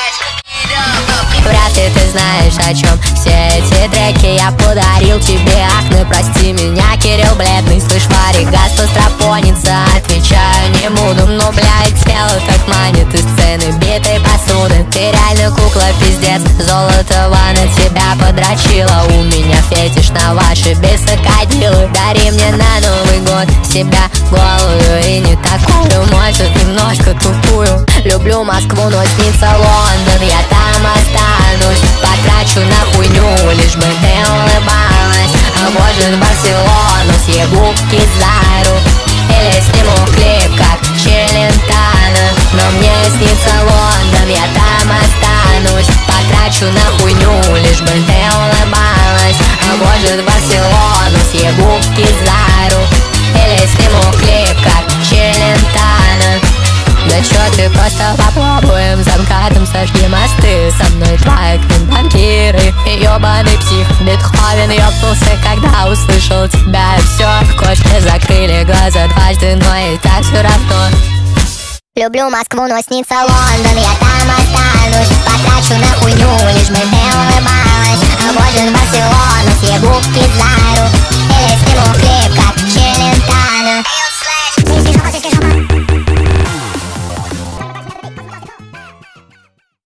Вряд ли ты знаешь, о чем все эти треки. Я подарил тебе акне, прости меня, Кирилл бледный. Слышь, Варигас постропонится, отвечаю не буду. Но, блядь, тело так манит из сцены битой посуды. Ты реально кукла, пиздец, Золотого на тебя подрочила. У меня фетиш на ваши бесокодилы. Дари мне на Новый год себя голую и не такую, может, немножко тупую. Люблю Москву, но снится Лондон, я там останусь. Потрачу на хуйню, лишь бы ты улыбалась. А может, в Барселону съебу Кизару. Или сниму клип, как Челентано. Но мне снится Лондон, я там останусь. Потрачу на хуйню, лишь бы ты улыбалась. А может, в Барселону съебу Кизару. Или сниму клип, как Челентано. Да чё ты, просто попробуем, за МКАДом сожги мосты. Со мной твои банкиры и ёбаный псих Бетховен ёбнулся, когда услышал тебя. И всё, кошки закрыли глаза дважды, но и так всё равно. Люблю Москву, но снится Лондон, я там останусь. Потрачу на хуйню, лишь бы ты улыбалась. А может, в Барселону съебу Кизару.